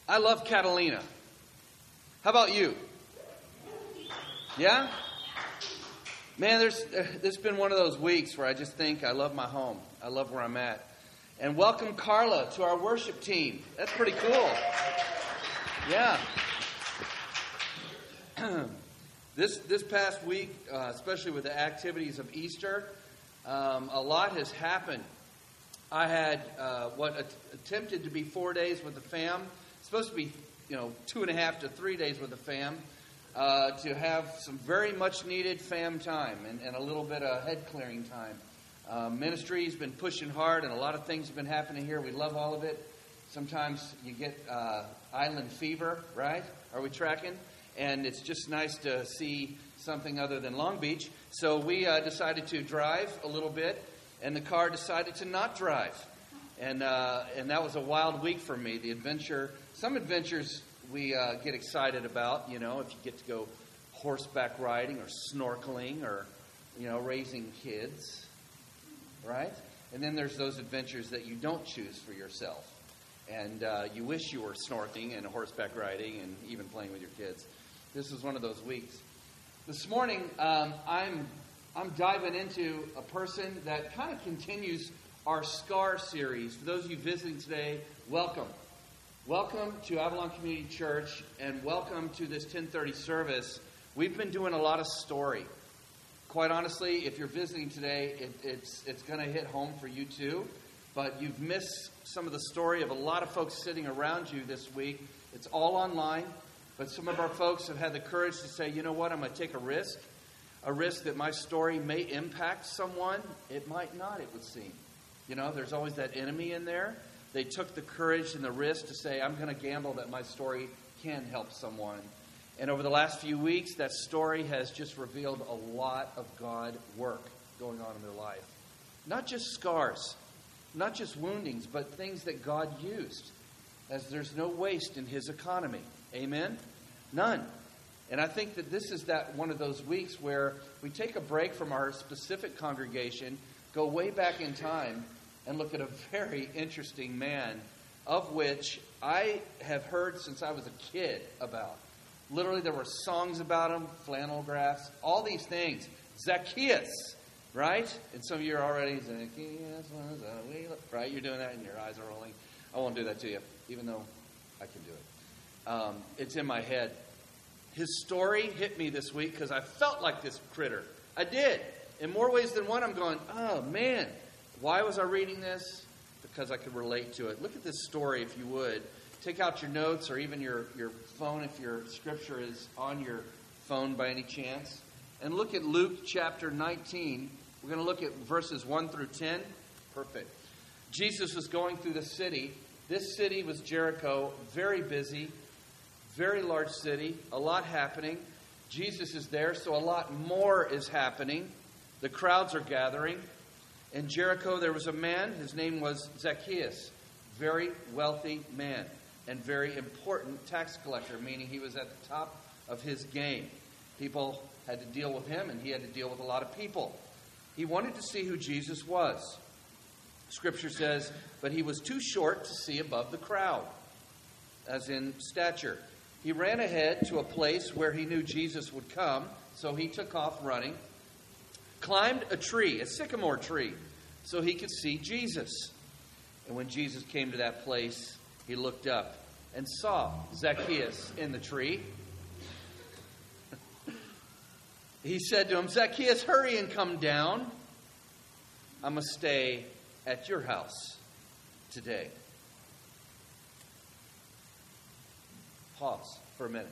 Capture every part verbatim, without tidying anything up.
I love Catalina. How about you? Yeah? Man, there's there's been one of those weeks where I just think I love my home. I love where I'm at. And welcome Carla to our worship team. That's pretty cool. Yeah. this this past week, uh, especially with the activities of Easter, um, a lot has happened. I had uh, what att- attempted to be four days with the fam. It's supposed to be, you know, two and a half to three days with the fam. Uh, to have some very much needed fam time and, and a little bit of head clearing time. Uh, ministry's been pushing hard and a lot of things have been happening here. We love all of it. Sometimes you get uh, island fever, right? Are we tracking? And it's just nice to see something other than Long Beach. So we uh, decided to drive a little bit, and the car decided to not drive. And uh, and that was a wild week for me. The adventure, some adventures we uh, get excited about, you know, if you get to go horseback riding or snorkeling or, you know, raising kids, right? And then there's those adventures that you don't choose for yourself. And uh, you wish you were snorkeling and horseback riding and even playing with your kids. This is one of those weeks. This morning, um, I'm I'm diving into a person that kind of continues our SCAR series. For those of you visiting today, welcome. Welcome to Avalon Community Church, and welcome to this ten thirty service. We've been doing a lot of story. Quite honestly, if you're visiting today, it, it's it's going to hit home for you too. But you've missed some of the story of a lot of folks sitting around you this week. It's all online, but some of our folks have had the courage to say, you know what, I'm going to take a risk. A risk that my story may impact someone. It might not, it would seem. You know, there's always that enemy in there. They took the courage and the risk to say, I'm going to gamble that my story can help someone. And over the last few weeks, that story has just revealed a lot of God work going on in their life. Not just scars, not just woundings, but things that God used. As there's no waste in His economy. Amen? None. And I think that this is that one of those weeks where we take a break from our specific congregation, go way back in time, and look at a very interesting man, of which I have heard since I was a kid about. Literally, there were songs about him, flannel graphs, all these things. Zacchaeus, right? And some of you are already, Zacchaeus was a wee li-" right? You're doing that and your eyes are rolling. I won't do that to you, even though I can do it. Um, it's in my head. His story hit me this week because I felt like this critter. I did. In more ways than one, I'm going, oh, man. Why was I reading this? Because I could relate to it. Look at this story, if you would. Take out your notes or even your, your phone if your scripture is on your phone by any chance. And look at Luke chapter nineteen. We're going to look at verses one through ten. Perfect. Jesus was going through the city. This city was Jericho. Very busy. Very large city. A lot happening. Jesus is there, so a lot more is happening. The crowds are gathering. In Jericho, there was a man. His name was Zacchaeus. Very wealthy man. And very important tax collector, meaning he was at the top of his game. People had to deal with him, and he had to deal with a lot of people. He wanted to see who Jesus was. Scripture says, but he was too short to see above the crowd, as in stature. He ran ahead to a place where he knew Jesus would come, so he took off running. Climbed a tree, a sycamore tree, so he could see Jesus. And when Jesus came to that place, he looked up and saw Zacchaeus in the tree. He said to him, Zacchaeus, hurry and come down. I must stay at your house today. Pause for a minute.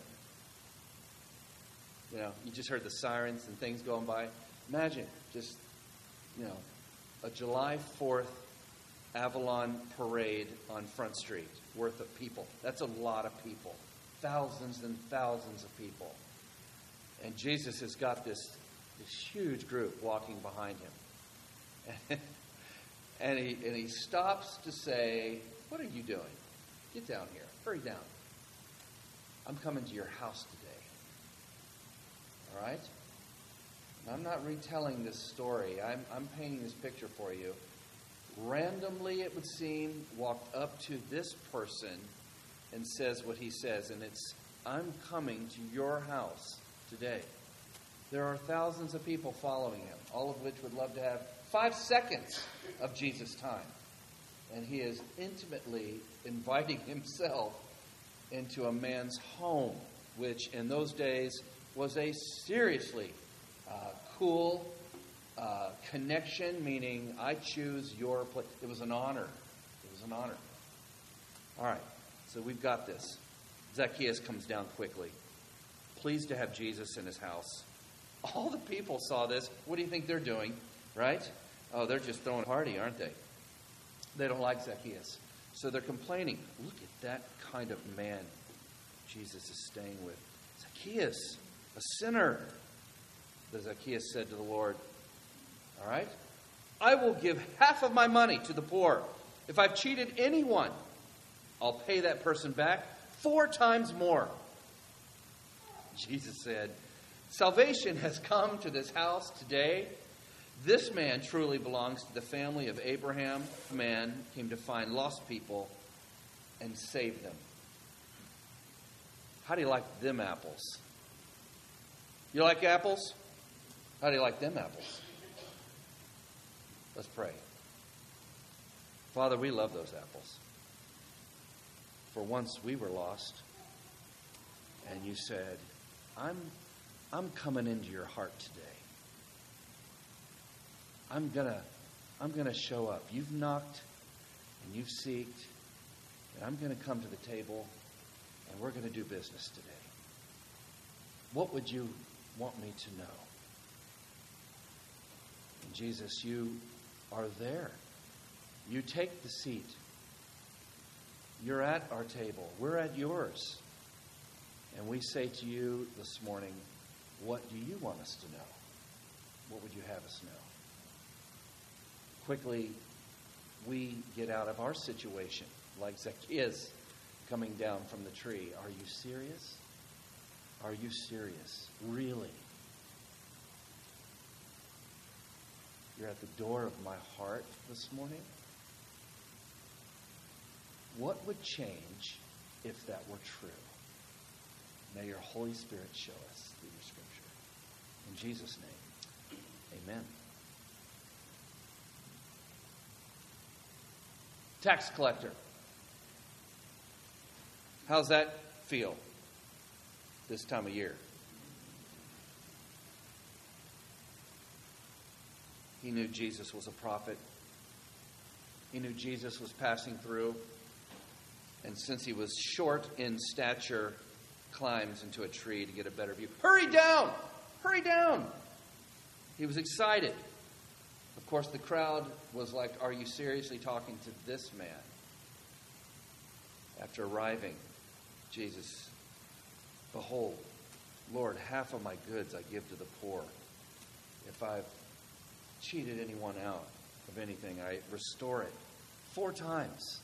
You know, you just heard the sirens and things going by. Imagine just, you know, a July fourth Avalon parade on Front Street worth of people. That's a lot of people. Thousands and thousands of people. And Jesus has got this, this huge group walking behind him. and, he, and he stops to say, what are you doing? Get down here. Hurry down. I'm coming to your house today. All right? I'm not retelling this story. I'm, I'm painting this picture for you. Randomly, it would seem, walked up to this person and says what he says. And it's, I'm coming to your house today. There are thousands of people following him, all of which would love to have five seconds of Jesus' time. And he is intimately inviting himself into a man's home, which in those days was a seriously uh, cool uh, connection, meaning I choose your place. It was an honor. It was an honor. All right, so we've got this. Zacchaeus comes down quickly, pleased to have Jesus in his house. All the people saw this. What do you think they're doing, right? Oh, they're just throwing a party, aren't they? They don't like Zacchaeus. So they're complaining. Look at that kind of man Jesus is staying with. Zacchaeus, a sinner. But Zacchaeus said to the Lord, all right, I will give half of my money to the poor. If I've cheated anyone, I'll pay that person back four times more. Jesus said, salvation has come to this house today. This man truly belongs to the family of Abraham. Man came to find lost people and save them. How do you like them apples? You like apples? How do you like them apples? Let's pray. Father, we love those apples. For once we were lost, and you said, I'm, I'm coming into your heart today. I'm gonna, I'm gonna show up. You've knocked and you've seeked, and I'm gonna come to the table, and we're gonna do business today. What would you want me to know? And Jesus, you are there. You take the seat. You're at our table. We're at yours. And we say to you this morning, what do you want us to know? What would you have us know? Quickly, we get out of our situation, like Zacchaeus coming down from the tree. Are you serious? Are you serious? Really? You're at the door of my heart this morning? What would change if that were true? May your Holy Spirit show us through your Scripture. In Jesus' name, amen. Tax collector. How's that feel this time of year? He knew Jesus was a prophet. He knew Jesus was passing through. And since he was short in stature, climbs into a tree to get a better view. Hurry down! Hurry down! He was excited. Of course, the crowd was like, are you seriously talking to this man? After arriving, Jesus, behold, Lord, half of my goods I give to the poor. If I've cheated anyone out of anything, I restore it four times.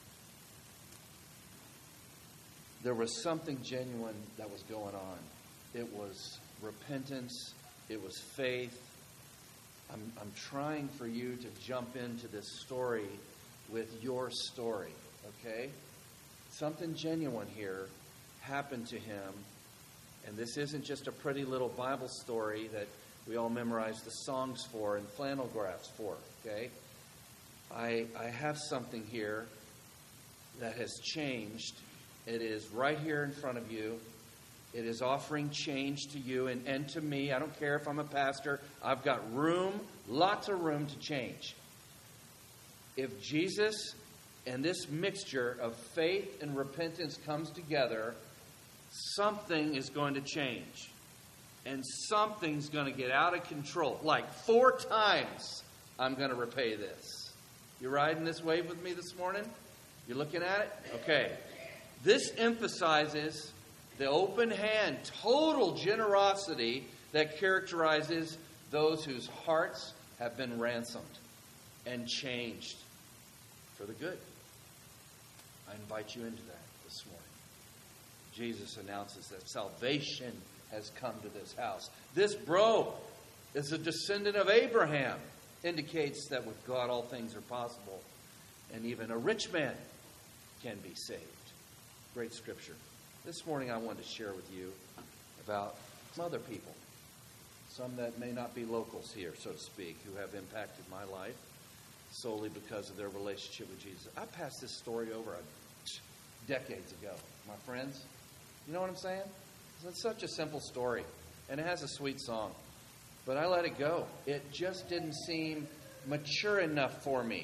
There was something genuine that was going on. It was repentance. It was faith. I'm, I'm trying for you to jump into this story with your story, okay? Something genuine here happened to him. And this isn't just a pretty little Bible story that we all memorize the songs for and flannel graphs for, okay? I, I have something here that has changed. It is right here in front of you. It is offering change to you and, and to me. I don't care if I'm a pastor. I've got room, lots of room to change. If Jesus and this mixture of faith and repentance comes together, something is going to change. And something's going to get out of control. Like four times, I'm going to repay this. You riding this wave with me this morning? You looking at it? Okay. This emphasizes the open hand, total generosity that characterizes those whose hearts have been ransomed and changed for the good. I invite you into that this morning. Jesus announces that salvation has come to this house. This bro is a descendant of Abraham. Indicates that with God all things are possible. And even a rich man can be saved. Great scripture. This morning I wanted to share with you about some other people. Some that may not be locals here, so to speak, who have impacted my life solely because of their relationship with Jesus. I passed this story over decades ago, my friends. You know what I'm saying? It's such a simple story, and it has a sweet song. But I let it go. It just didn't seem mature enough for me.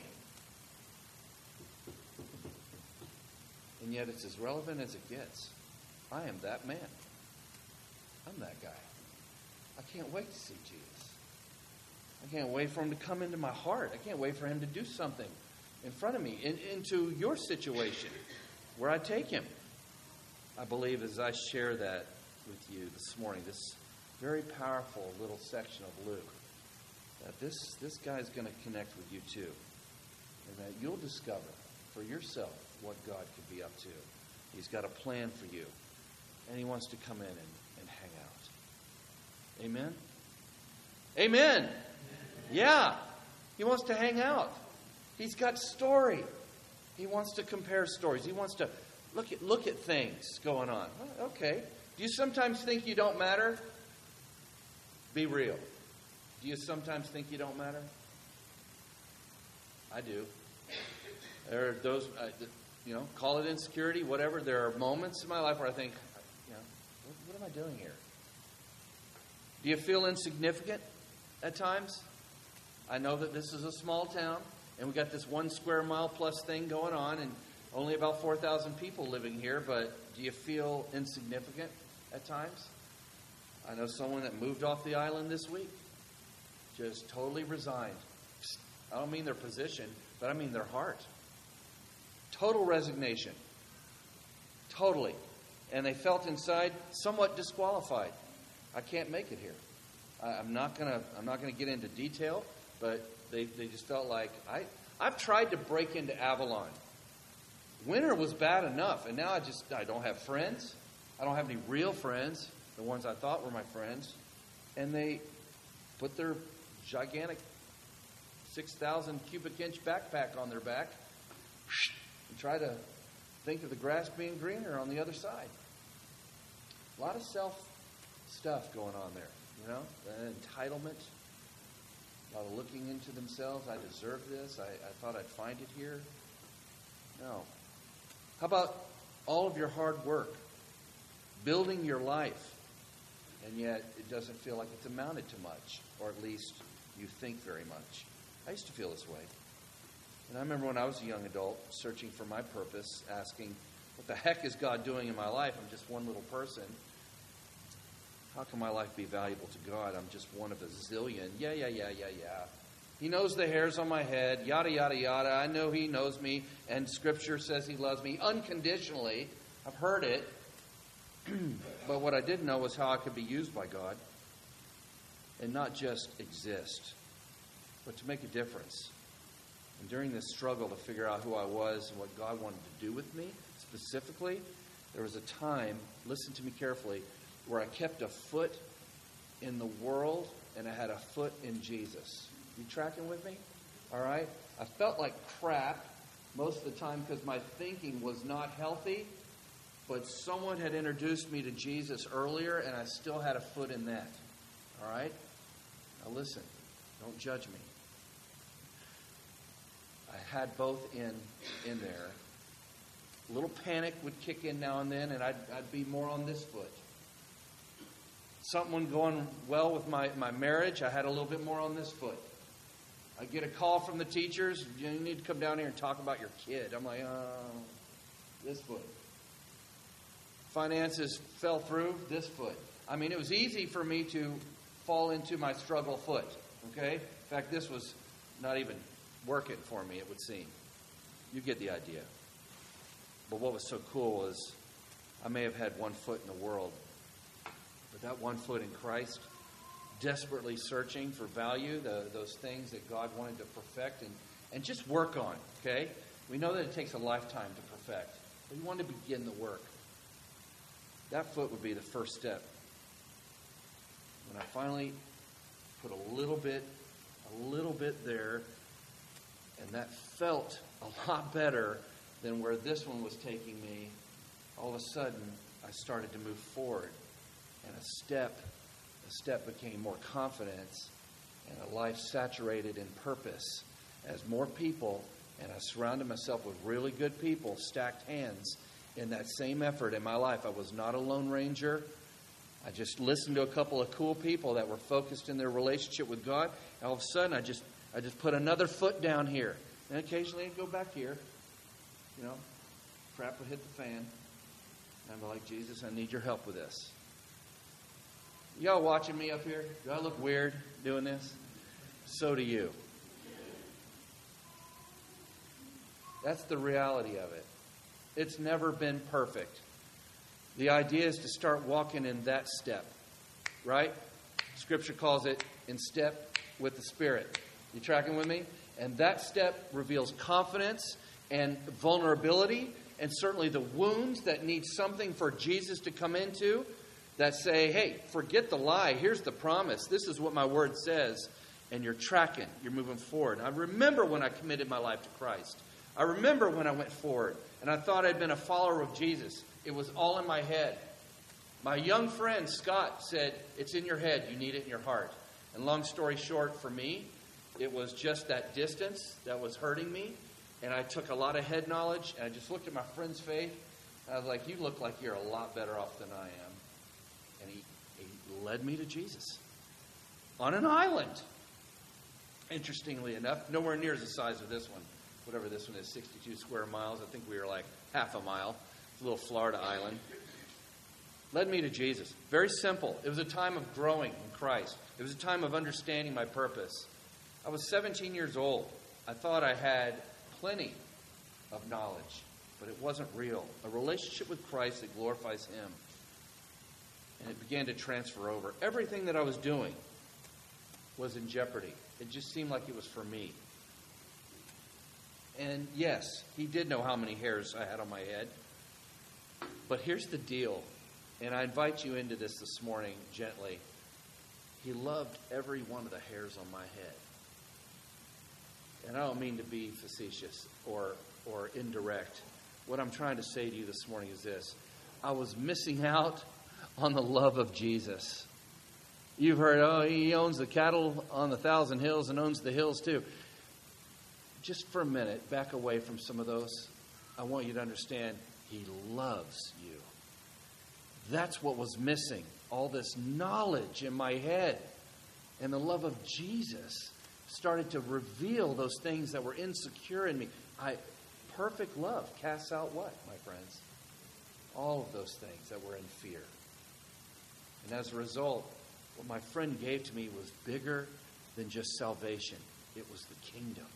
And yet it's as relevant as it gets. I am that man. I'm that guy. I can't wait to see Jesus. I can't wait for him to come into my heart. I can't wait for him to do something in front of me, in, into your situation, where I take him. I believe as I share that with you this morning, this very powerful little section of Luke, that this, this guy's going to connect with you too. And that you'll discover for yourself what God could be up to. He's got a plan for you. And he wants to come in and, and hang out. Amen? Amen. Yeah. He wants to hang out. He's got story. He wants to compare stories. He wants to look at look at things going on. Okay. Do you sometimes think you don't matter? Be real. Do you sometimes think you don't matter? I do. There are those, uh, you know, call it insecurity, whatever. There are moments in my life where I think, you know, what, what am I doing here? Do you feel insignificant at times? I know that this is a small town, and we got this one square mile plus thing going on, and only about four thousand people living here, but do you feel insignificant at times? I know someone that moved off the island this week, just totally resigned. I don't mean their position, but I mean their heart. Total resignation. Totally. And they felt inside somewhat disqualified. I can't make it here. I, I'm not gonna I'm not gonna get into detail, but they, they just felt like I I've tried to break into Avalon. Winter was bad enough, and now I just I don't have friends. I don't have any real friends, the ones I thought were my friends. And they put their gigantic six thousand cubic inch backpack on their back and try to think of the grass being greener on the other side. A lot of self stuff going on there, you know, an entitlement, a lot of looking into themselves. I deserve this. I, I thought I'd find it here. No. How about all of your hard work, building your life, and yet it doesn't feel like it's amounted to much, or at least you think very much. I used to feel this way. And I remember when I was a young adult, searching for my purpose, asking, what the heck is God doing in my life? I'm just one little person. How can my life be valuable to God? I'm just one of a zillion. Yeah, yeah, yeah, yeah, yeah. He knows the hairs on my head, yada, yada, yada. I know he knows me, and Scripture says he loves me unconditionally. I've heard it. But what I didn't know was how I could be used by God and not just exist, but to make a difference. And during this struggle to figure out who I was and what God wanted to do with me specifically, there was a time, listen to me carefully, where I kept a foot in the world and I had a foot in Jesus. You tracking with me? All right? I felt like crap most of the time because my thinking was not healthy, but someone had introduced me to Jesus earlier and I still had a foot in that. All right? Now listen, don't judge me. I had both in in there. A little panic would kick in now and then, and I'd, I'd be more on this foot. Something going well with my, my marriage, I had a little bit more on this foot. I get a call from the teachers, you need to come down here and talk about your kid. I'm like, oh, this foot. Finances fell through, this foot. I mean, it was easy for me to fall into my struggle foot, okay? In fact, this was not even working for me, it would seem. You get the idea. But what was so cool was I may have had one foot in the world, but that one foot in Christ, desperately searching for value, the, those things that God wanted to perfect and, and just work on, okay? We know that it takes a lifetime to perfect, but we wanted to begin the work. That foot would be the first step. When I finally put a little bit, a little bit there, and that felt a lot better than where this one was taking me, all of a sudden, I started to move forward. And a step, a step became more confidence and a life saturated in purpose. As more people, and I surrounded myself with really good people, stacked hands in that same effort in my life. I was not a lone ranger. I just listened to a couple of cool people that were focused in their relationship with God. And all of a sudden, I just I just put another foot down here. And occasionally I'd go back here. You know, crap would hit the fan. And I'd be like, Jesus, I need your help with this. Y'all watching me up here? Do I look weird doing this? So do you. That's the reality of it. It's never been perfect. The idea is to start walking in that step, right? Scripture calls it in step with the Spirit. You tracking with me? And that step reveals confidence and vulnerability, and certainly the wounds that need something for Jesus to come into, that say, hey, forget the lie. Here's the promise. This is what my word says. And you're tracking. You're moving forward. I remember when I committed my life to Christ. I remember when I went forward and I thought I'd been a follower of Jesus. It was all in my head. My young friend, Scott, said, it's in your head. You need it in your heart. And long story short, for me, it was just that distance that was hurting me. And I took a lot of head knowledge and I just looked at my friend's face. And I was like, you look like you're a lot better off than I am. And he, he led me to Jesus on an island. Interestingly enough, nowhere near the size of this one. Whatever this one is, sixty-two square miles. I think we were like half a mile. It's a little Florida island. Led me to Jesus. Very simple. It was a time of growing in Christ. It was a time of understanding my purpose. I was seventeen years old. I thought I had plenty of knowledge, but it wasn't real. A relationship with Christ that glorifies Him. And it began to transfer over. Everything that I was doing was in jeopardy. It just seemed like it was for me. And yes, He did know how many hairs I had on my head. But here's the deal, and I invite you into this this morning gently. He loved every one of the hairs on my head. And I don't mean to be facetious or, or indirect. What I'm trying to say to you this morning is this. I was missing out on the love of Jesus. You've heard, oh, He owns the cattle on the thousand hills and owns the hills too. Just for a minute, back away from some of those. I want you to understand He loves you. That's what was missing. All this knowledge in my head. And the love of Jesus started to reveal those things that were insecure in me. I, perfect love casts out what, my friends? All of those things that were in fear. And as a result, what my friend gave to me was bigger than just salvation. It was the kingdom.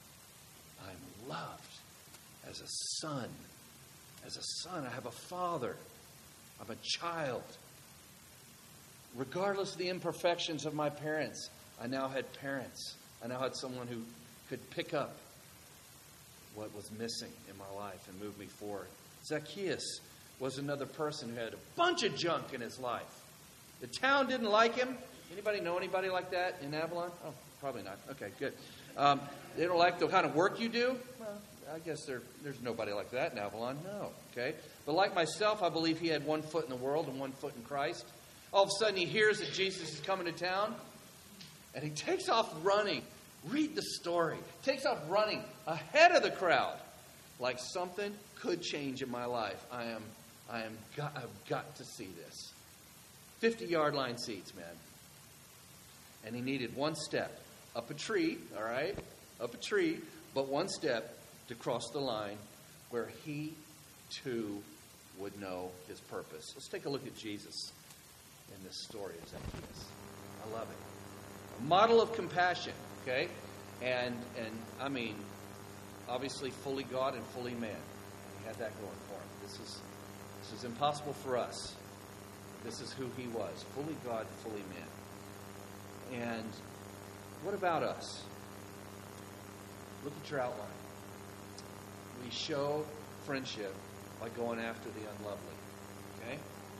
I'm loved as a son. As a son, I have a father. I'm a child. Regardless of the imperfections of my parents, I now had parents. I now had someone who could pick up what was missing in my life and move me forward. Zacchaeus was another person who had a bunch of junk in his life. The town didn't like him. Anybody know anybody like that in Avalon? Oh, probably not. Okay, good. Um, they don't like the kind of work you do? Well, I guess there, there's nobody like that in Avalon. No. Okay. But like myself, I believe he had one foot in the world and one foot in Christ. All of a sudden he hears that Jesus is coming to town. And he takes off running. Read the story. Takes off running ahead of the crowd. Like something could change in my life. I am, I am, got, I've got to see this. fifty-yard line seats, man. And he needed one step. Up a tree, all right? Up a tree, but one step to cross the line where he too would know his purpose. Let's take a look at Jesus in this story of Zacchaeus. I love it. A model of compassion, okay? And, and I mean, obviously fully God and fully man. He had that going for him. This is, this is impossible for us. This is who he was, fully God, fully man. And what about us? Look at your outline. We show friendship by going after the unlovely. Okay?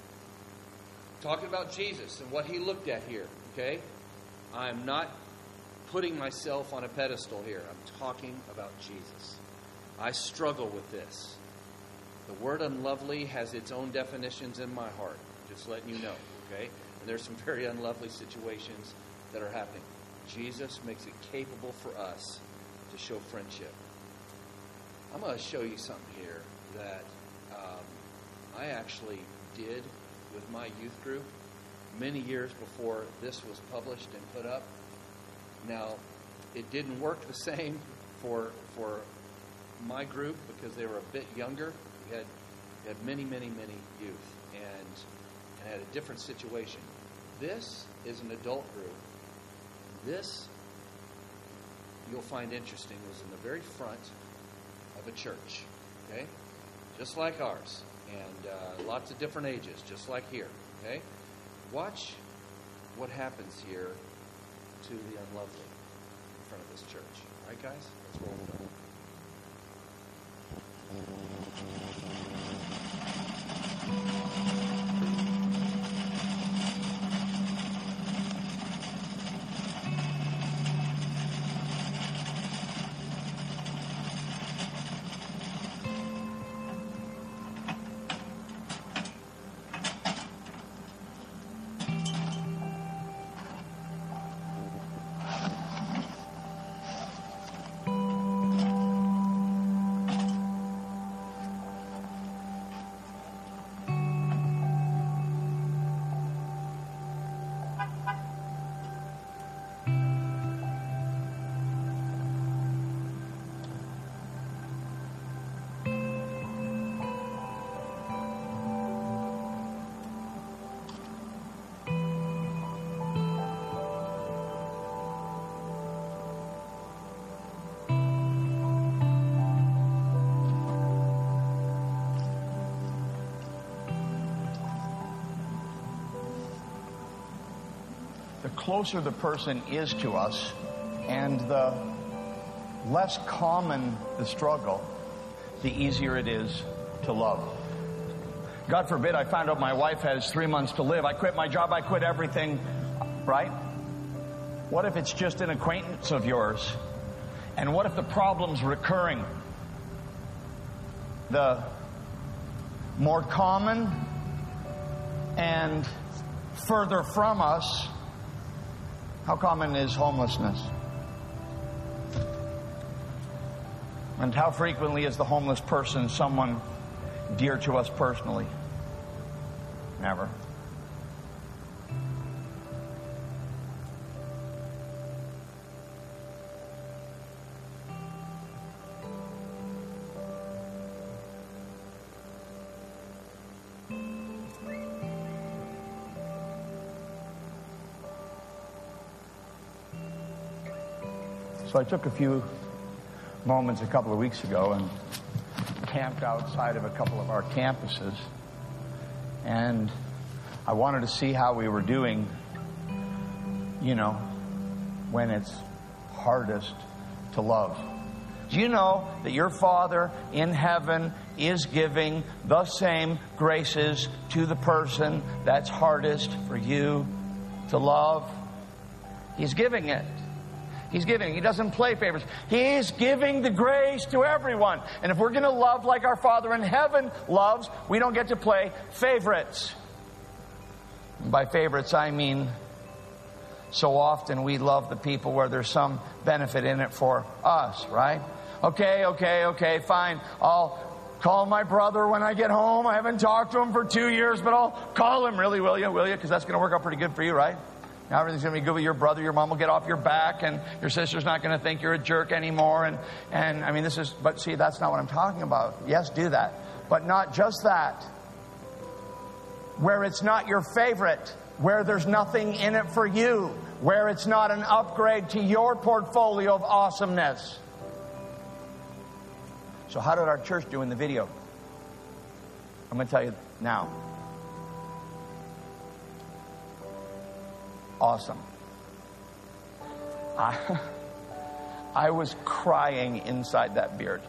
Talking about Jesus and what he looked at here. Okay? I'm not putting myself on a pedestal here. I'm talking about Jesus. I struggle with this. The word unlovely has its own definitions in my heart. Just letting you know, okay? And there's some very unlovely situations that are happening. Jesus makes it capable for us to show friendship. I'm going to show you something here that um, I actually did with my youth group many years before this was published and put up. Now, it didn't work the same for for my group because they were a bit younger. We had, we had many, many, many youth and, and had a different situation. This is an adult group. This, you'll find interesting, was in the very front of a church, okay? Just like ours. And uh, lots of different ages, just like here, okay? Watch what happens here to the unlovely in front of this church. All right, guys? Let's roll it on. The closer the person is to us and the less common the struggle, the easier it is to love. God forbid I found out my wife has three months to live. I quit my job. I quit everything, right? What if it's just an acquaintance of yours? And what if the problem's recurring? The more common and further from us, how common is homelessness? And how frequently is the homeless person someone dear to us personally? Never. So I took a few moments a couple of weeks ago and camped outside of a couple of our campuses. And I wanted to see how we were doing, you know, when it's hardest to love. Do you know that your Father in heaven is giving the same graces to the person that's hardest for you to love? He's giving it. He's giving. He doesn't play favorites. He's giving the grace to everyone. And if we're going to love like our Father in heaven loves, we don't get to play favorites. And by favorites, I mean so often we love the people where there's some benefit in it for us, right? Okay, okay, okay, fine. I'll call my brother when I get home. I haven't talked to him for two years, but I'll call him. Really, will you? Will you? Because that's going to work out pretty good for you, right? Now everything's going to be good with your brother. Your mom will get off your back, and your sister's not going to think you're a jerk anymore. And, and I mean, this is, but see, that's not what I'm talking about. Yes, do that. But not just that. Where it's not your favorite, where there's nothing in it for you, where it's not an upgrade to your portfolio of awesomeness. So how did our church do in the video? I'm going to tell you now. Awesome. I, I was crying inside that beard.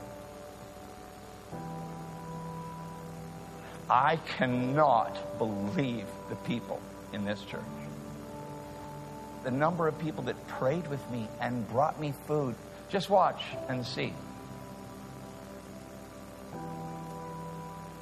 I cannot believe the people in this church. The number of people that prayed with me and brought me food. Just watch and see.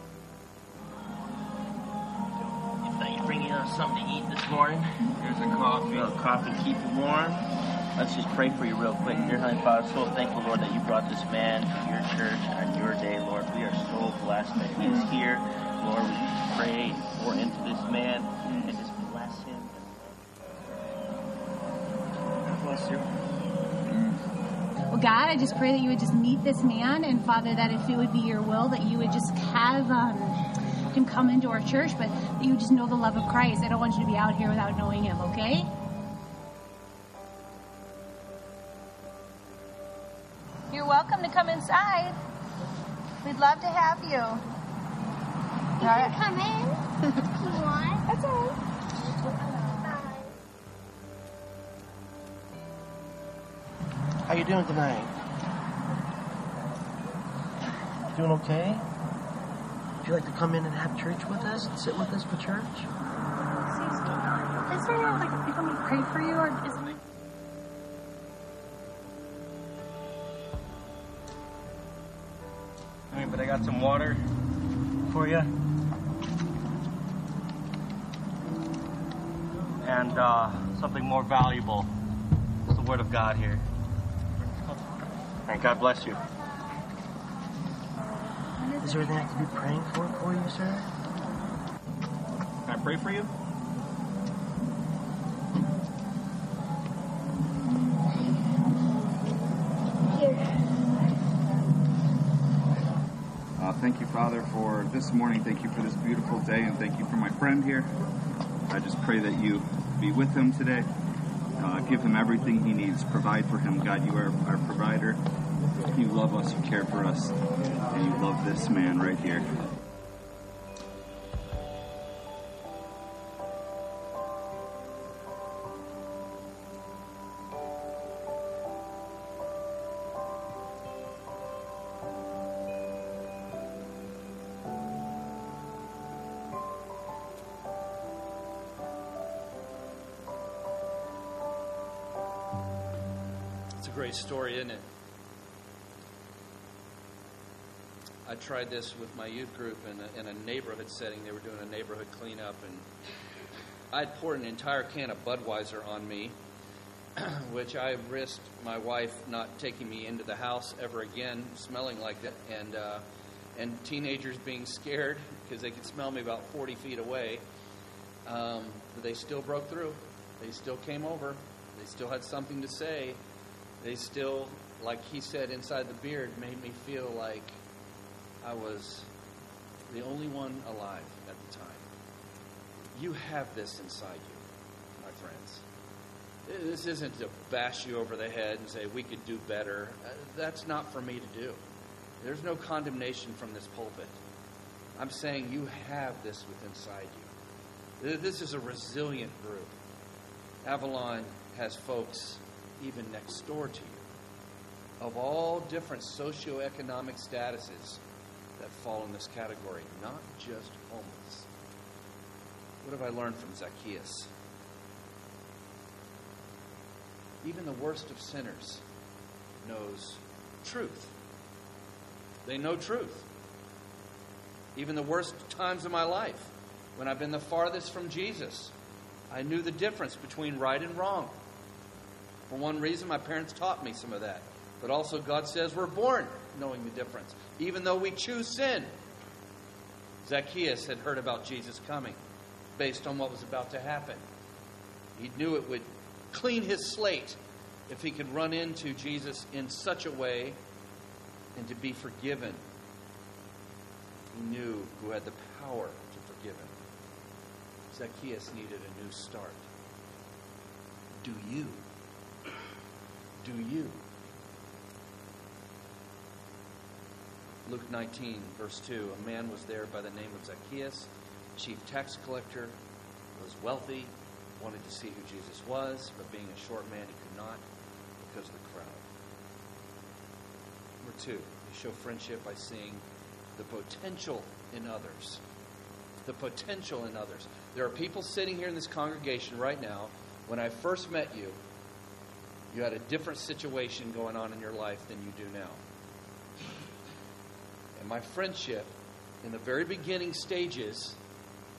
something to eat this morning. Here's a coffee. A little coffee, keep you warm. Let's just pray for you real quick. Dear Heavenly Father, so thankful, Lord, that you brought this man to your church on your day, Lord. We are so blessed that he is here. Lord, we pray pour into this man and just bless him. God bless you. Well, God, I just pray that you would just meet this man, and Father, that if it would be your will, that you would just have um, him come into our church, but that you would just know the love of Christ. I don't want you to be out here without knowing him, okay? You're welcome to come inside. We'd love to have you. You can come in if you want. That's all right. How you doing tonight? Doing okay? Would you like to come in and have church with us and sit with us for church? Is there like people me pray for you, or is it? All right, but I got some water for you. And uh, something more valuable. It's the Word of God here. All right, God bless you. Is there anything I can be praying for for you, sir? Can I pray for you? Uh, thank you, Father, for this morning. Thank you for this beautiful day, and thank you for my friend here. I just pray that you be with him today. Uh, give him everything he needs. Provide for him. God, you are our provider. You love us. You care for us. And you love this man right here. It's a great story, isn't it? I tried this with my youth group in a, in a neighborhood setting. They were doing a neighborhood cleanup, and I'd poured an entire can of Budweiser on me, which I risked my wife not taking me into the house ever again, smelling like that, and uh, and teenagers being scared because they could smell me about forty feet away. Um, but they still broke through. They still came over. They still had something to say. They still, like he said, inside the beard, made me feel like I was the only one alive at the time. You have this inside you, my friends. This isn't to bash you over the head and say we could do better. That's not for me to do. There's no condemnation from this pulpit. I'm saying you have this within inside you. This is a resilient group. Avalon has folks even next door to you of all different socioeconomic statuses that fall in this category, not just homeless. What have I learned from Zacchaeus? Even the worst of sinners knows truth. They know truth. Even the worst times of my life, when I've been the farthest from Jesus, I knew the difference between right and wrong. For one reason, my parents taught me some of that. But also God says we're born knowing the difference, even though we choose sin. Zacchaeus had heard about Jesus coming based on what was about to happen. He knew it would clean his slate if he could run into Jesus in such a way and to be forgiven. He knew who had the power to forgive him. Zacchaeus needed a new start. Do you? Do you? Luke nineteen, verse two. A man was there by the name of Zacchaeus, chief tax collector, was wealthy, wanted to see who Jesus was, but being a short man, he could not because of the crowd. Number two, you show friendship by seeing the potential in others. The potential in others. There are people sitting here in this congregation right now. When I first met you, you had a different situation going on in your life than you do now. And my friendship in the very beginning stages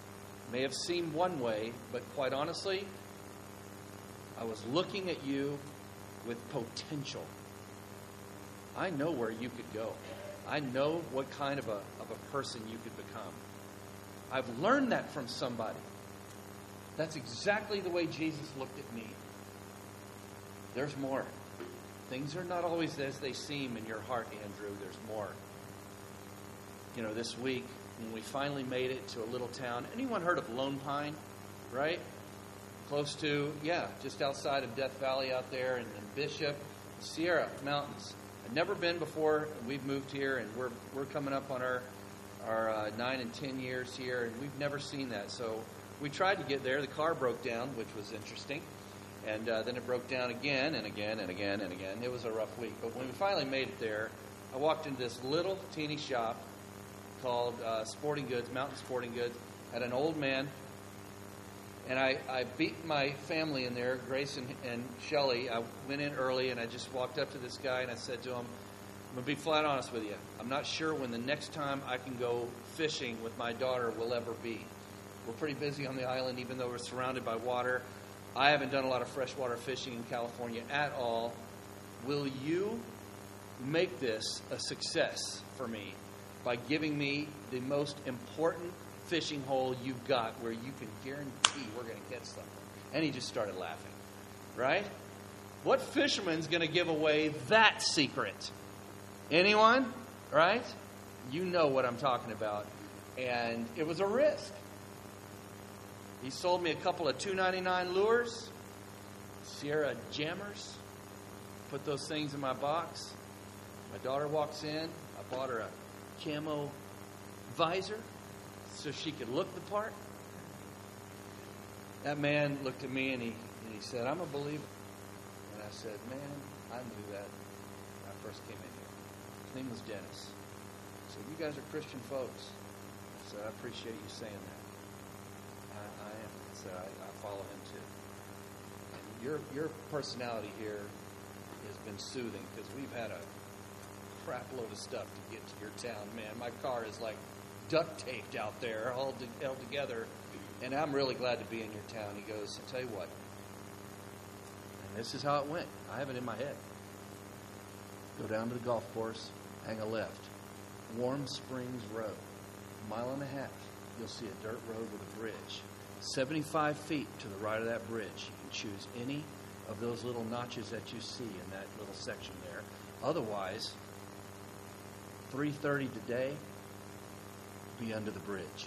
may have seemed one way, but quite honestly, I was looking at you with potential. I know where you could go. I know what kind of a, of a person you could become. I've learned that from somebody. That's exactly the way Jesus looked at me. There's more. Things are not always as they seem in your heart, Andrew. There's more. You know, this week, when we finally made it to a little town, anyone heard of Lone Pine, right? Close to, yeah, just outside of Death Valley out there, and, and Bishop, Sierra Mountains. I've never been before. We've moved here, and we're we're coming up on our our uh, nine and ten years here, and we've never seen that. So we tried to get there. The car broke down, which was interesting, and uh, then it broke down again and again and again and again. It was a rough week, but when we finally made it there, I walked into this little teeny shop called uh, Sporting Goods, Mountain Sporting Goods, had an old man, and I, I beat my family in there, Grace and, and Shelly. I went in early, and I just walked up to this guy, and I said to him, I'm going to be flat honest with you. I'm not sure when the next time I can go fishing with my daughter will ever be. We're pretty busy on the island, even though we're surrounded by water. I haven't done a lot of freshwater fishing in California at all. Will you make this a success for me by giving me the most important fishing hole you've got where you can guarantee we're going to catch something? And he just started laughing, right? What fisherman's going to give away that secret? Anyone? Right? You know what I'm talking about. And it was a risk. He sold me a couple of two ninety-nine lures, Sierra jammers, put those things in my box. My daughter walks in. I bought her a camo visor so she could look the part. That man looked at me and he and he said, I'm a believer. And I said, man, I knew that when I first came in here. His name was Dennis. He said, you guys are Christian folks. I said, I appreciate you saying that. I, I am. I said, I, I follow him too. And your, your personality here has been soothing because we've had a crap load of stuff to get to your town, man. My car is like duct taped out there, all to, held together, and I'm really glad to be in your town. He goes, I'll tell you what, and this is how it went. I have it in my head. Go down to the golf course, hang a left. Warm Springs Road, a mile and a half. You'll see a dirt road with a bridge. seventy-five feet to the right of that bridge. You can choose any of those little notches that you see in that little section there. Otherwise, three thirty today, be under the bridge.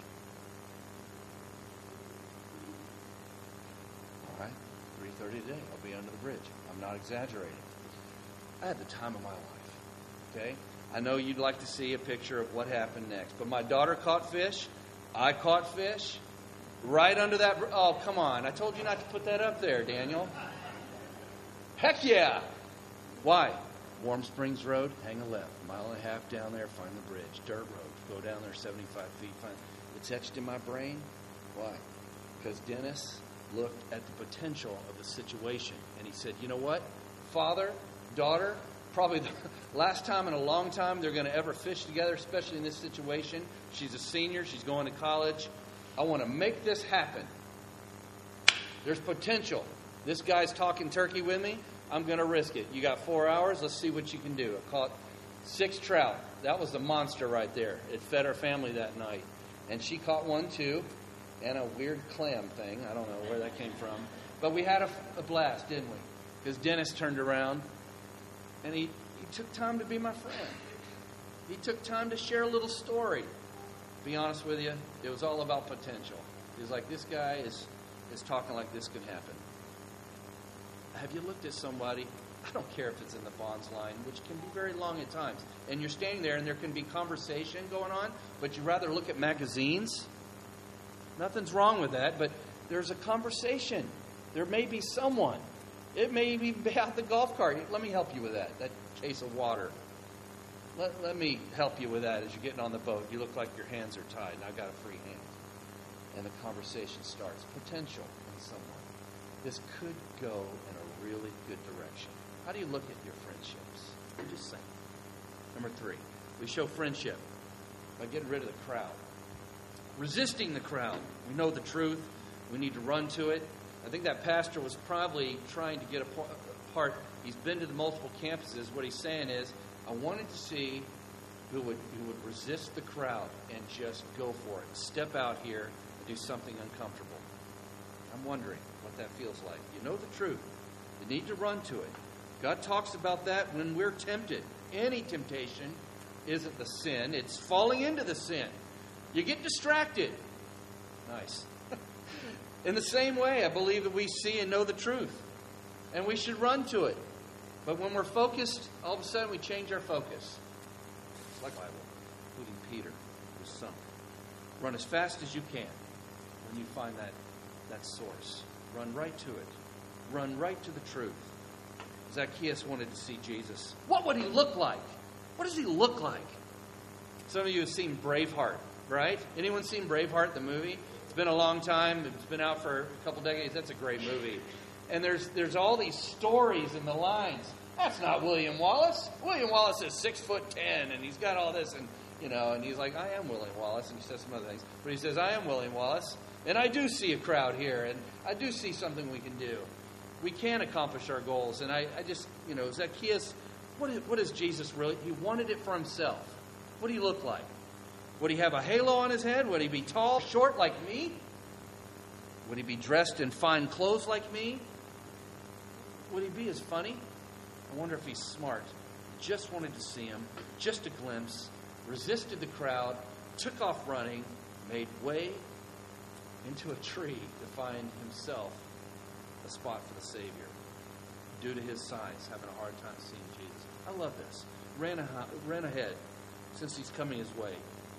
All right? three thirty today, I'll be under the bridge. I'm not exaggerating. I had the time of my life. Okay? I know you'd like to see a picture of what happened next. But my daughter caught fish. I caught fish. Right under that... Br- oh, come on. I told you not to put that up there, Daniel. Heck yeah! Why? Warm Springs Road, hang a left. A mile and a half down there, find the bridge. Dirt road. Go down there seventy-five feet. Find. It's etched in my brain. Why? Because Dennis looked at the potential of the situation. And he said, you know what? Father, daughter, probably the last time in a long time they're going to ever fish together, especially in this situation. She's a senior. She's going to college. I want to make this happen. There's potential. This guy's talking turkey with me. I'm going to risk it. You got four hours. Let's see what you can do. I caught six trout. That was the monster right there. It fed our family that night. And she caught one too. And a weird clam thing. I don't know where that came from. But we had a, a blast, didn't we? Because Dennis turned around and he, he took time to be my friend. He took time to share a little story. To be honest with you, it was all about potential. It was like, this guy is, is talking like this could happen. Have you looked at somebody, I don't care if it's in the bonds line, which can be very long at times, and you're standing there and there can be conversation going on, but you rather look at magazines? Nothing's wrong with that, but there's a conversation. There may be someone. It may be out the golf cart. Let me help you with that, that case of water. Let, let me help you with that as you're getting on the boat. You look like your hands are tied, and I've got a free hand. And the conversation starts. Potential in someone. This could go in a really good direction. How do you look at your friendships? I'm just saying. Number three, we show friendship by getting rid of the crowd. resisting the crowd. We know the truth. We need to run to it. I think that pastor was probably trying to get a part. He's been to the multiple campuses. What he's saying is, I wanted to see who would who would resist the crowd and just go for it. Step out here and do something uncomfortable. I'm wondering what that feels like. You know the truth. You need to run to it. God talks about that when we're tempted. Any temptation isn't the sin. It's falling into the sin. You get distracted. Nice. In the same way, I believe that we see and know the truth. And we should run to it. But when we're focused, all of a sudden we change our focus. Like the Bible, including Peter, who sunk. Run as fast as you can when you find that, that source. Run right to it. Run right to the truth. Zacchaeus wanted to see Jesus. What would he look like? What does he look like? Some of you have seen Braveheart, right? Anyone seen Braveheart, the movie? It's been a long time. It's been out for a couple decades. That's a great movie. And there's there's all these stories in the lines. That's not William Wallace. William Wallace is six foot ten, and he's got all this, and you know, and he's like, I am William Wallace, and he says some other things. But he says, I am William Wallace, and I do see a crowd here, and I do see something we can do. We can accomplish our goals, and I, I just, you know, Zacchaeus, what is, what is Jesus really? He wanted it for himself. What do he look like? Would he have a halo on his head? Would he be tall, short like me? Would he be dressed in fine clothes like me? Would he be as funny? I wonder if he's smart. Just wanted to see him, just a glimpse, resisted the crowd, took off running, made way into a tree to find himself a spot for the Savior. Due to his size, having a hard time seeing Jesus. I love this. Ran, a, ran ahead since he's coming his way.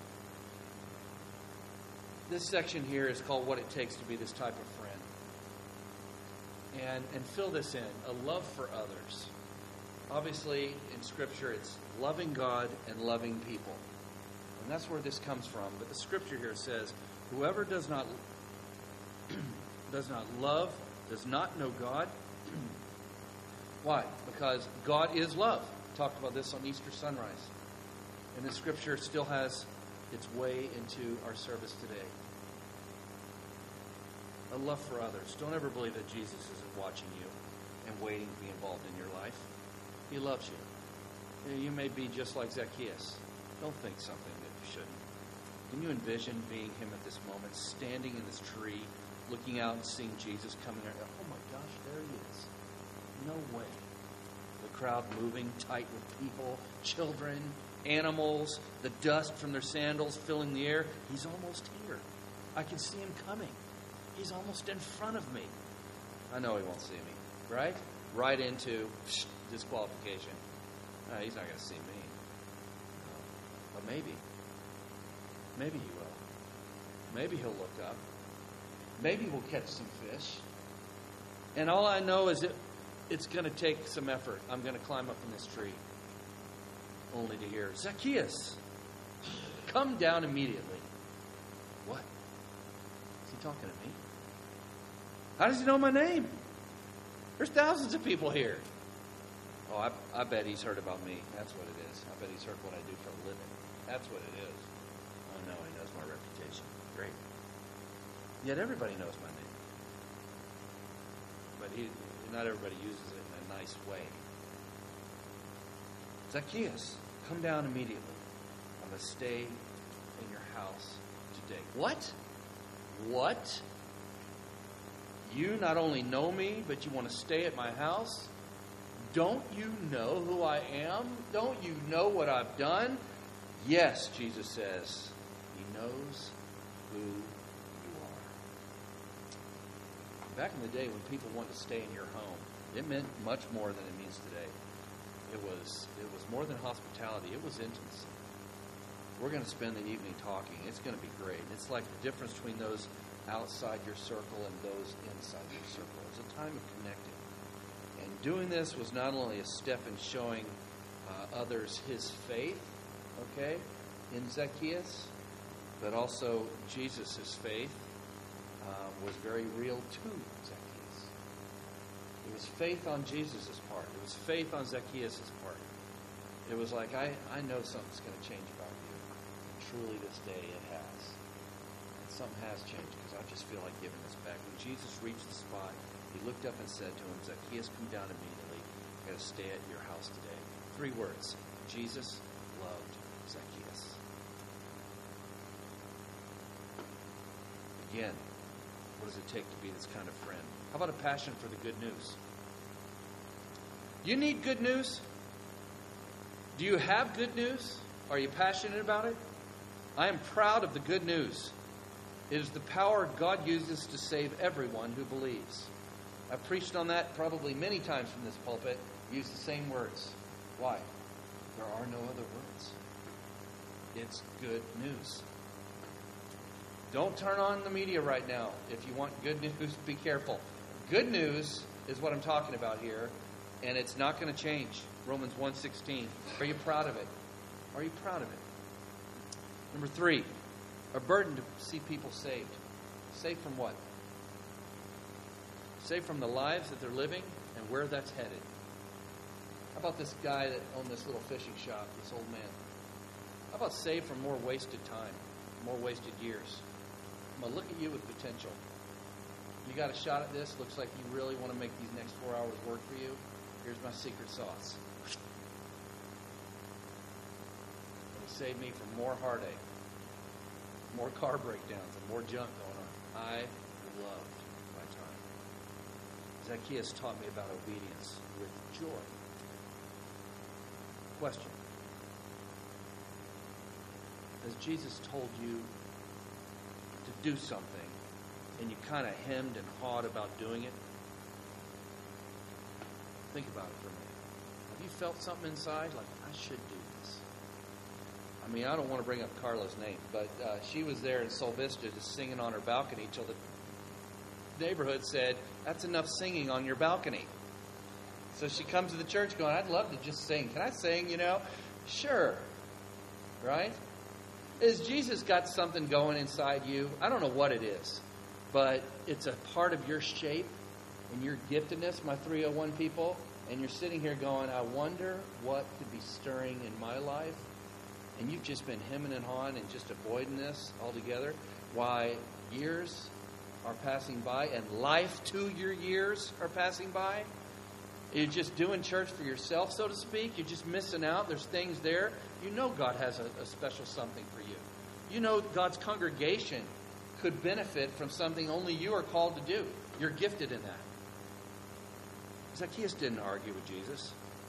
This section here is called What It Takes to Be This Type of Friend. And, and fill this in. A love for others. Obviously, in Scripture, it's loving God and loving people. And that's where this comes from. But the Scripture here says, whoever does not does not love, does not know God. Why? Because God is love. We talked about this on Easter sunrise. And the Scripture still has its way into our service today. A love for others. Don't ever believe that Jesus isn't watching you and waiting to be involved in your life. He loves you. You may be just like Zacchaeus. Don't think something that you shouldn't. Can you envision being him at this moment, standing in this tree, looking out and seeing Jesus coming out? Oh my gosh, there he is. No way. The crowd moving tight with people, children, animals, the dust from their sandals filling the air. He's almost here. I can see him coming. He's almost in front of me. I know he won't see me, right? Right into psh, disqualification. Uh, he's not going to see me. But maybe. Maybe he will. Maybe he'll look up. Maybe we'll catch some fish. And all I know is that it's going to take some effort. I'm going to climb up in this tree. Only to hear, Zacchaeus, come down immediately. What? Is he talking to me? How does he know my name? There's thousands of people here. Oh, I, I bet he's heard about me. That's what it is. I bet he's heard what I do for a living. That's what it is. Oh, no, he knows my reputation. Great. Yet everybody knows my name. But he, not everybody uses it in a nice way. Zacchaeus, come down immediately. I'm going to stay in your house today. What? What? You not only know me, but you want to stay at my house? Don't you know who I am? Don't you know what I've done? Yes, Jesus says, he knows who you are. Back in the day when people wanted to stay in your home, it meant much more than it means today. It was it was more than hospitality. It was intimacy. We're going to spend the evening talking. It's going to be great. It's like the difference between those outside your circle and those inside your circle. It's a time of connecting. And doing this was not only a step in showing uh, others his faith, okay, in Zacchaeus, but also Jesus' faith uh, was very real to Zacchaeus. It was faith on Jesus' part. It was faith on Zacchaeus' part. It was like, I, I know something's going to change about you. And truly this day it has. something has changed because I just feel like giving this back. When Jesus reached the spot, he looked up and said to him, Zacchaeus, come down immediately. I've got to stay at your house today. Three words. Jesus loved Zacchaeus. Again, what does it take to be this kind of friend? How about a passion for the good news? You need good news? Do you have good news? Are you passionate about it? I am proud of the good news. It is the power God uses to save everyone who believes. I've preached on that probably many times from this pulpit. Used the same words. Why? There are no other words. It's good news. Don't turn on the media right now. If you want good news, be careful. Good news is what I'm talking about here, and it's not going to change. Romans one sixteen. Are you proud of it? Are you proud of it? Number three, a burden to see people saved. Saved from what? Saved from the lives that they're living and where that's headed. How about this guy that owned this little fishing shop, this old man? How about saved from more wasted time, more wasted years? I'm going to look at you with potential. You got a shot at this. Looks like you really want to make these next four hours work for you. Here's my secret sauce. It'll save me from more heartache, more car breakdowns, and more junk going on. I loved my time. Zacchaeus taught me about obedience with joy. Question. Has Jesus told you to do something and you kind of hemmed and hawed about doing it? Think about it for a minute. Have you felt something inside like, I should do this? I mean, I don't want to bring up Carla's name, but uh, she was there in Sol Vista just singing on her balcony till the neighborhood said, that's enough singing on your balcony. So she comes to the church going, I'd love to just sing. Can I sing, you know? Sure. Right? Has Jesus got something going inside you? I don't know what it is, but it's a part of your shape and your giftedness, my three oh one people, and you're sitting here going, I wonder what could be stirring in my life, and you've just been hemming and hawing and just avoiding this altogether. Why years are passing by and life to your years are passing by. You're just doing church for yourself, so to speak. You're just missing out. There's things there. You know God has a, a special something for you. You know God's congregation could benefit from something only you are called to do. You're gifted in that. Zacchaeus didn't argue with Jesus.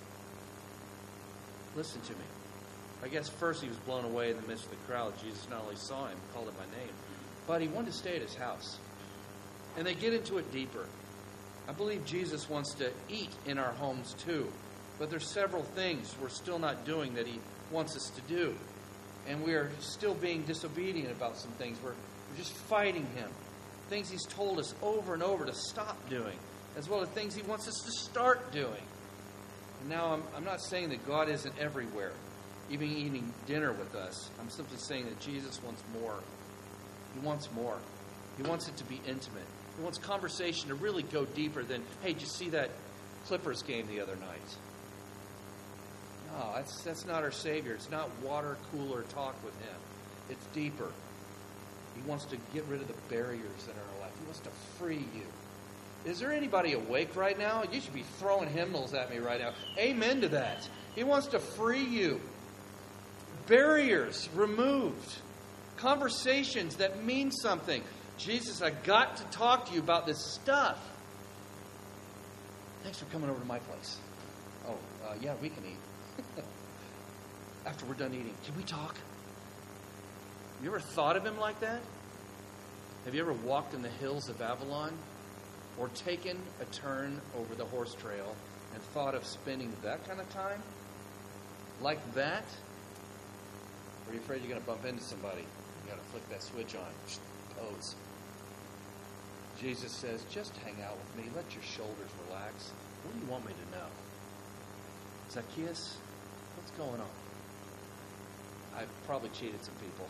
Listen to me. I guess first he was blown away in the midst of the crowd. Jesus not only saw him, called him by name, but he wanted to stay at his house. And they get into it deeper. I believe Jesus wants to eat in our homes too. But there's several things we're still not doing that he wants us to do. And we are still being disobedient about some things. We're, we're just fighting him. Things he's told us over and over to stop doing, as well as things he wants us to start doing. And now I'm, I'm not saying that God isn't everywhere, even eating dinner with us. I'm simply saying that Jesus wants more. He wants more. He wants it to be intimate. He wants conversation to really go deeper than, hey, did you see that Clippers game the other night? No, that's that's not our Savior. It's not water cooler talk with him. It's deeper. He wants to get rid of the barriers in our life. He wants to free you. Is there anybody awake right now? You should be throwing hymnals at me right now. Amen to that. He wants to free you. Barriers removed. Conversations that mean something. Jesus, I got to talk to you about this stuff. Thanks for coming over to my place. Oh, uh, yeah, we can eat. After we're done eating, can we talk? You ever thought of him like that? Have you ever walked in the hills of Avalon? Or taken a turn over the horse trail and thought of spending that kind of time? Like that? Or are you afraid you're going to bump into somebody? You got to flick that switch on. Pose. Jesus says, just hang out with me. Let your shoulders relax. What do you want me to know? Zacchaeus, what's going on? I've probably cheated some people.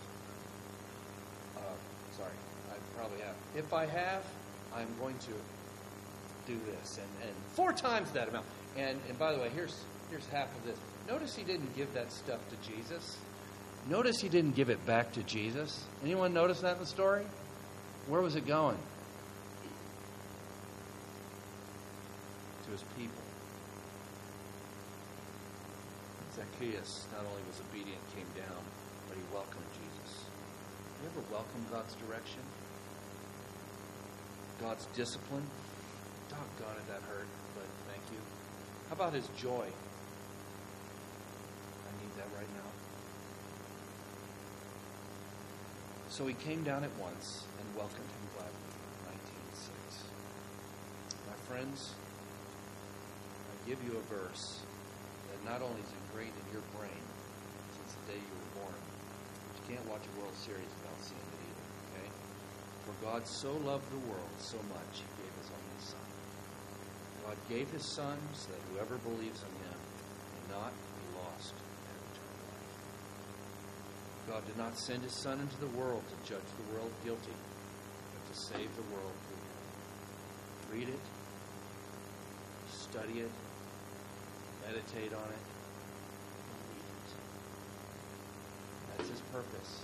Uh, sorry, I probably have. If I have, I'm going to do this. And, and four times that amount. And, and by the way, here's here's half of this. Notice he didn't give that stuff to Jesus. Notice he didn't give it back to Jesus. Anyone notice that in the story? Where was it going? To his people. Zacchaeus not only was obedient, came down, but he welcomed Jesus. You ever welcome God's direction? God's discipline? Doggone it, that hurt, but thank you. How about his joy? I need that right now. So he came down at once and welcomed him gladly. nineteen six. My friends, I give you a verse that not only is ingrained in your brain since the day you were born, but you can't watch a World Series without seeing it either, okay? For God so loved the world so much, he gave his only Son. God gave his Son so that whoever believes in him may not be lost and have eternal life. God did not send his Son into the world to judge the world guilty, but to save the world through him. Read it, study it, meditate on it, believe it. That's his purpose.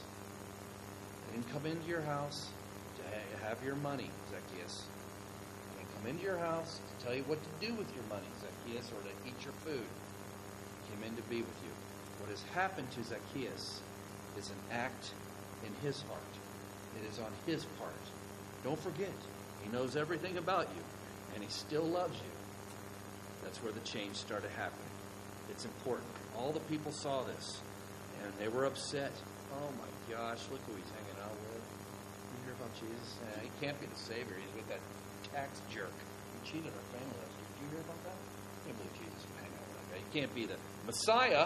I didn't come into your house to ha- have your money, Zacchaeus. I didn't come into your house to tell you what to do with your money, Zacchaeus, or to eat your food. I came in to be with you. What has happened to Zacchaeus is an act in his heart. It is on his part. Don't forget, he knows everything about you, and he still loves you. That's where the change started happening. It's important. All the people saw this, and they were upset. Oh my gosh, look who he's hanging out with. You hear about Jesus? Yeah, he can't be the Savior. He's with that tax jerk. He cheated our family last year. Did you hear about that? I can't believe Jesus would hang out with that guy. He can't be the Messiah.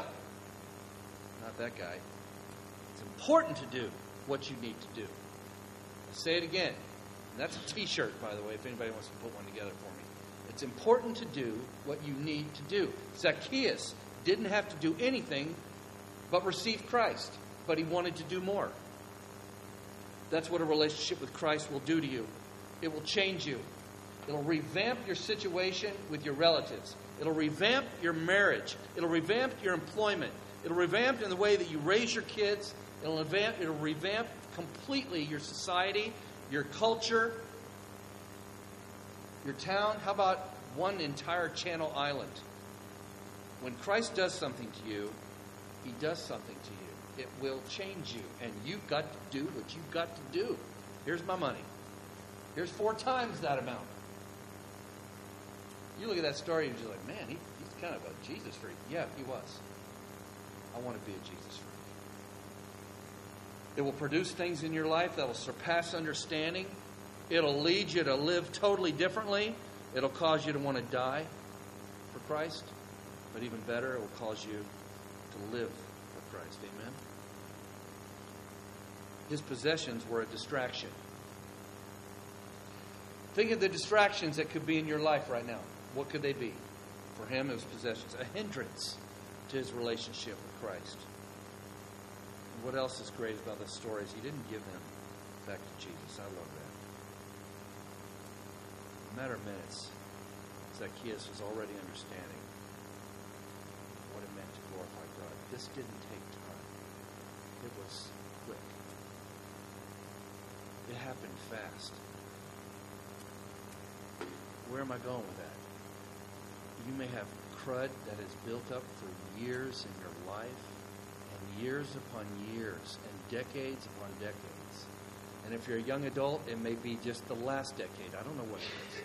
Not that guy. It's important to do what you need to do. I'll say it again. And that's a t-shirt, by the way, if anybody wants to put one together for me. It's important to do what you need to do. Zacchaeus didn't have to do anything but receive Christ, but he wanted to do more. That's what a relationship with Christ will do to you. It will change you. It'll revamp your situation with your relatives. It'll revamp your marriage. It'll revamp your employment. It'll revamp in the way that you raise your kids. It'll revamp, it'll revamp completely your society, your culture, your town. How about one entire Channel Island? When Christ does something to you, he does something to you. It will change you, and you've got to do what you've got to do. Here's my money. Here's four times that amount. You look at that story and you're like, man, he, he's kind of a Jesus freak. Yeah, he was. I want to be a Jesus freak. It will produce things in your life that will surpass understanding. It'll lead you to live totally differently. It'll cause you to want to die for Christ. But even better, it will cause you to live for Christ. Amen? His possessions were a distraction. Think of the distractions that could be in your life right now. What could they be? For him, it was possessions. A hindrance to his relationship with Christ. And what else is great about this story is he didn't give them back to Jesus. I love that. In a matter of minutes, Zacchaeus was already understanding what it meant to glorify God. This didn't take time. It was quick. It happened fast. Where am I going with that? You may have crud that is built up for years in your life, and years upon years, and decades upon decades. And if you're a young adult, it may be just the last decade. I don't know what it is.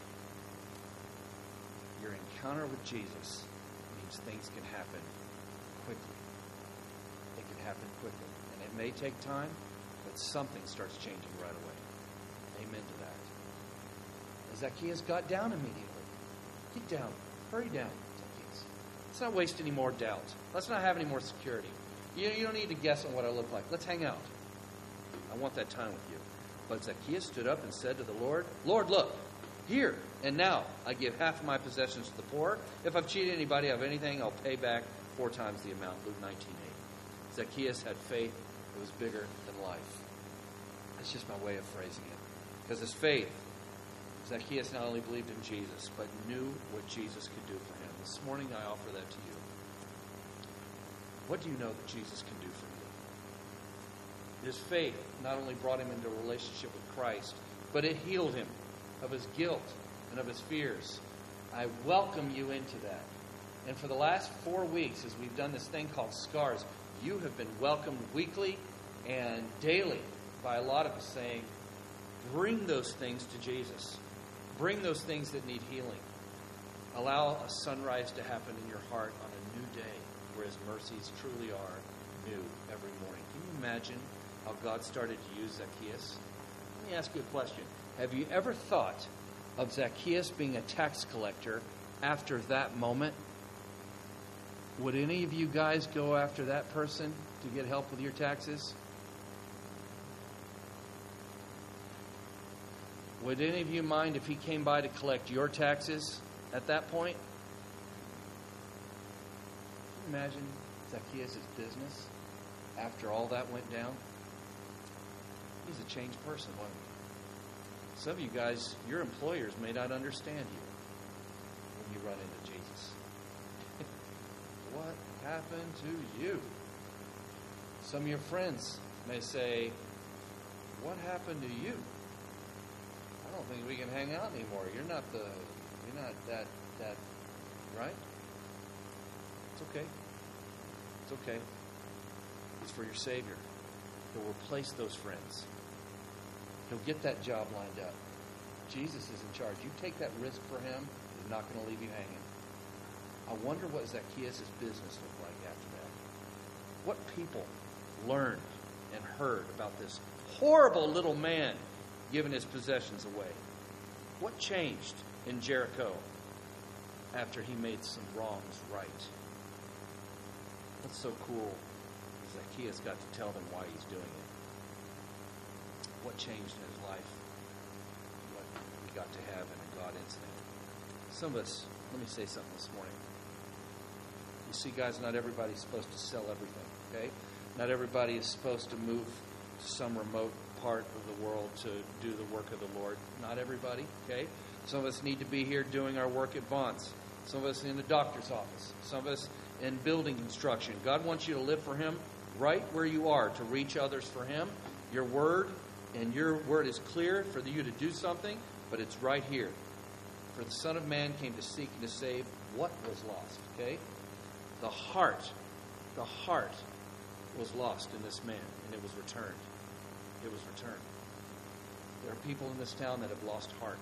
Your encounter with Jesus means things can happen quickly. It can happen quickly. And it may take time, but something starts changing right away. Amen to that. And Zacchaeus got down immediately. Get down. Hurry down, Zacchaeus. Let's not waste any more doubt. Let's not have any more security. You, you don't need to guess on what I look like. Let's hang out. I want that time with you. But Zacchaeus stood up and said to the Lord, Lord, look, here and now I give half of my possessions to the poor. If I've cheated anybody of anything, I'll pay back four times the amount. Luke nineteen eight. Zacchaeus had faith that was bigger than life. That's just my way of phrasing it. Because his faith, Zacchaeus not only believed in Jesus, but knew what Jesus could do for him. This morning I offer that to you. What do you know that Jesus can do for you? His faith not only brought him into a relationship with Christ, but it healed him of his guilt and of his fears. I welcome you into that. And for the last four weeks, as we've done this thing called Scars, you have been welcomed weekly and daily by a lot of us saying, bring those things to Jesus. Bring those things that need healing. Allow a sunrise to happen in your heart on a new day where His mercies truly are new every morning. Can you imagine how God started to use Zacchaeus? Let me ask you a question. Have you ever thought of Zacchaeus being a tax collector after that moment? Would any of you guys go after that person to get help with your taxes? Would any of you mind if he came by to collect your taxes at that point? Can you imagine Zacchaeus' business after all that went down? He's a changed person, wasn't he? Some of you guys, your employers may not understand you when you run into Jesus. What happened to you? Some of your friends may say, what happened to you? I don't think we can hang out anymore. You're not the, you're not that, that, right? It's okay. It's okay. It's for your Savior. He'll replace those friends. He'll get that job lined up. Jesus is in charge. You take that risk for Him, He's not going to leave you hanging. I wonder what Zacchaeus' business looked like after that. What people learned and heard about this horrible little man giving his possessions away. What changed in Jericho after he made some wrongs right? What's so cool is Zacchaeus got to tell them why he's doing it. What changed in his life? What we got to have in a God incident. Some of us, let me say something this morning. You see, guys, not everybody's supposed to sell everything, okay? Not everybody is supposed to move to some remote part of the world to do the work of the Lord. Not everybody, okay? Some of us need to be here doing our work at Vaughn's. Some of us in the doctor's office. Some of us in building construction. God wants you to live for Him right where you are, to reach others for Him. Your word, and your word is clear for you to do something, but it's right here. For the Son of Man came to seek and to save what was lost, okay? The heart, the heart was lost in this man, and it was returned. It was returned. There are people in this town that have lost heart.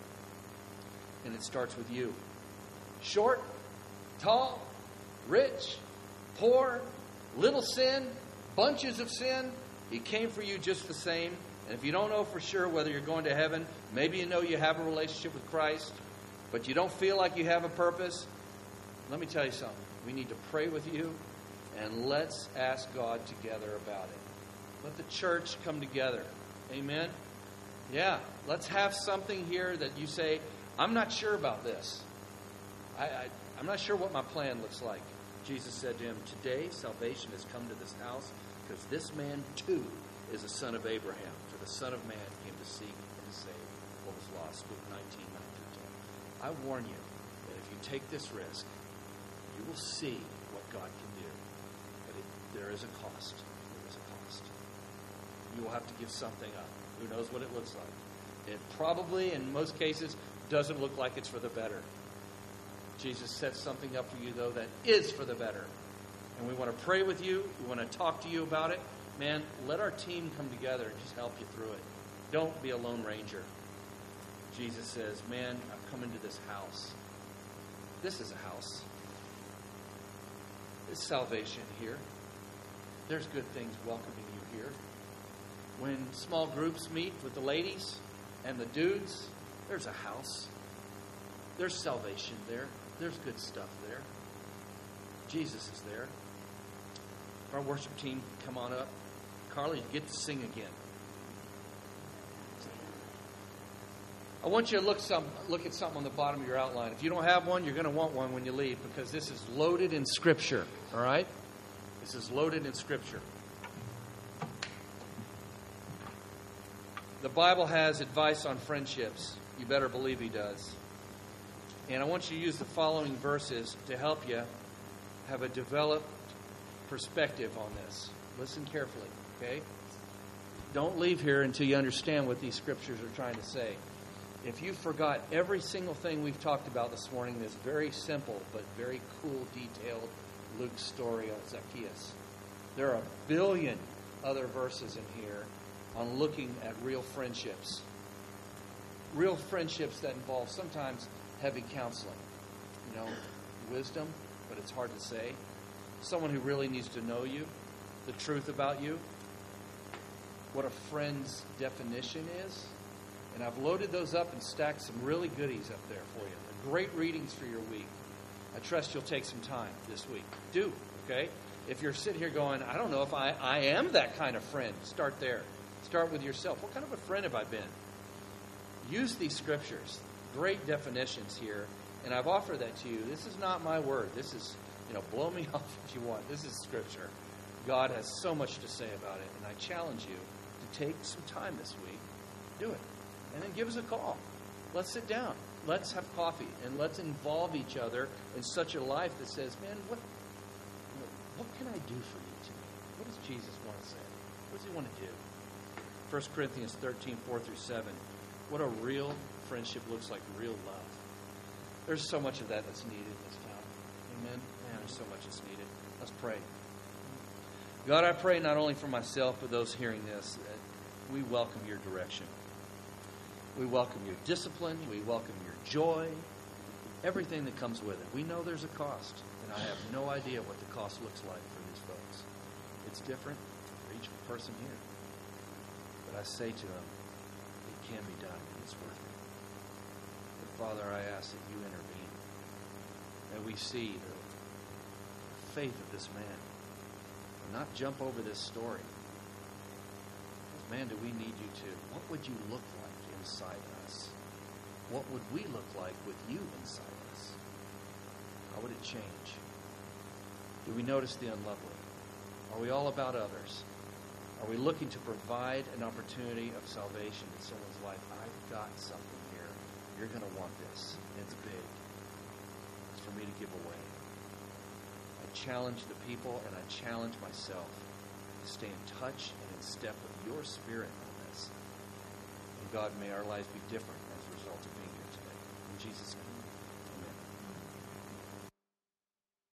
And it starts with you. Short, tall, rich, poor, little sin, bunches of sin. He came for you just the same. And if you don't know for sure whether you're going to heaven, maybe you know you have a relationship with Christ, but you don't feel like you have a purpose, let me tell you something. We need to pray with you, and let's ask God together about it. Let the church come together. Amen? Yeah, let's have something here that you say, I'm not sure about this. I, I, I'm not sure what my plan looks like. Jesus said to him, today salvation has come to this house because this man too is a son of Abraham. For the Son of Man came to seek and to save what was lost. Luke nineteen, nine through ten. I warn you that if you take this risk, you will see what God can do. But it, there is a cost. There is a cost. You will have to give something up. Who knows what it looks like? It probably, in most cases, doesn't look like it's for the better. Jesus sets something up for you, though, that is for the better. And we want to pray with you. We want to talk to you about it. Man, let our team come together and just help you through it. Don't be a lone ranger. Jesus says, man, I've come into this house. This is a house. There's salvation here. There's good things welcoming you here. When small groups meet with the ladies and the dudes, there's a house. There's salvation there. There's good stuff there. Jesus is there. Our worship team, come on up. Carly, you get to sing again. I want you to look some look at something on the bottom of your outline. If you don't have one, you're going to want one when you leave, because this is loaded in Scripture. All right? This is loaded in Scripture. The Bible has advice on friendships. You better believe He does. And I want you to use the following verses to help you have a developed perspective on this. Listen carefully, okay? don't leave here until you understand what these scriptures are trying to say. If you forgot every single thing we've talked about this morning, this very simple but very cool, detailed Luke story on Zacchaeus, there are a billion other verses in here on looking at real friendships. Real friendships that involve sometimes heavy counseling. You know, wisdom, but it's hard to say. Someone who really needs to know you, the truth about you, what a friend's definition is. And I've loaded those up and stacked some really goodies up there for you. They're great readings for your week. I trust you'll take some time this week. Do, okay? If you're sitting here going, I don't know if I, I am that kind of friend, start there. Start with yourself. What kind of a friend have I been? Use these scriptures. Great definitions here. And I've offered that to you. This is not my word. This is, you know, blow me off if you want. This is scripture. God has so much to say about it. And I challenge you to take some time this week. Do it. And then give us a call. Let's sit down. Let's have coffee. And let's involve each other in such a life that says, man, what, what can I do for you today? What does Jesus want to say? What does he want to do? First Corinthians thirteen, four through seven. What a real friendship looks like, real love. There's so much of that that's needed in this town. Amen? Man, there's so much that's needed. Let's pray. God, I pray not only for myself, but those hearing this, that we welcome your direction. We welcome your discipline. We welcome your joy. Everything that comes with it. We know there's a cost, and I have no idea what the cost looks like for these folks. It's different for each person here. But I say to them, it can be done, and it's worth it. But Father, I ask that you intervene, that we see the faith of this man, and not jump over this story. Man, do we need you to? What would you look like inside us? What would we look like with you inside us? How would it change? Do we notice the unlovely? Are we all about others? Are we looking to provide an opportunity of salvation in someone's life? I've got something here. You're going to want this. It's big. It's for me to give away. I challenge the people and I challenge myself to stay in touch and in step with your spirit on this. And God, may our lives be different as a result of being here today. In Jesus' name.